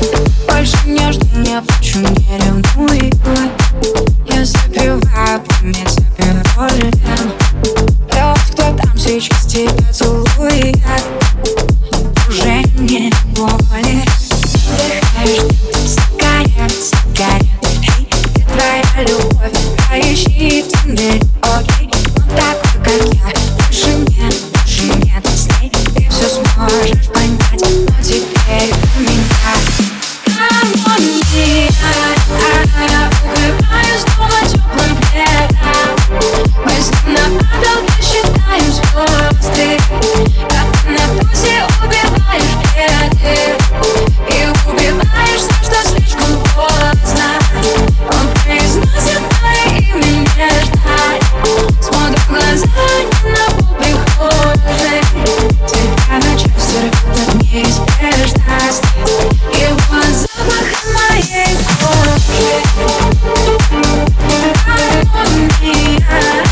Больше не жду, не плачу, не ревную. Я запиваю память, запиваю. Вот кто там сейчас тебя целует. Уже не боли. Вдыхаешь сигарет, сигарет. Эй, где твоя любовь? А ищи в туннель, окей. Он такой, как я, больше нет с ней. Ты все сможешь понять, но теперь у меня гармония. Укрываюсь дома теплым пледом. Мысленно потолке считаем звезды. Как ты на дозе убиваешь беды. И убиваешь за что слишком поздно. Он произносит твое имя нежно. Смотрю в глаза, не на пол прихожей. Тебя на части рвет неизбежность. Его запах моей кожи. Гармония.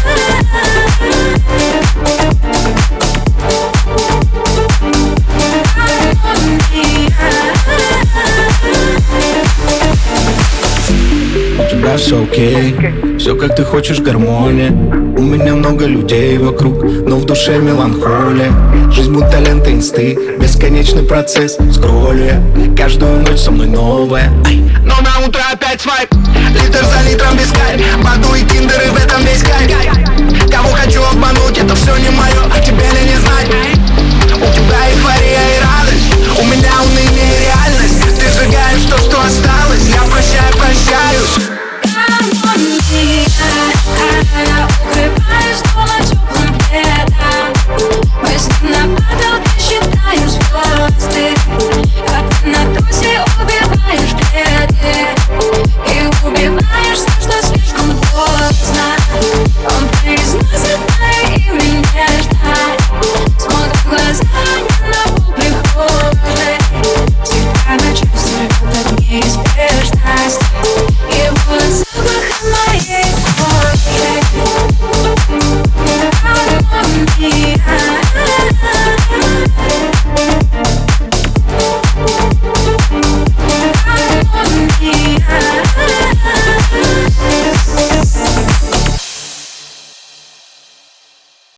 У тебя все окей, все как ты хочешь, гармония. У меня много людей вокруг, но в душе меланхолия. Жизнь будто лента инсты, бесконечный процесс. Скроллю я, каждую ночь со мной новая. Но на утро опять свайп, литр за литром без кайф. Баду и тиндер, и в этом весь кайф. Кого хочу обмануть, это все не мое, тебе ли не знать. У тебя и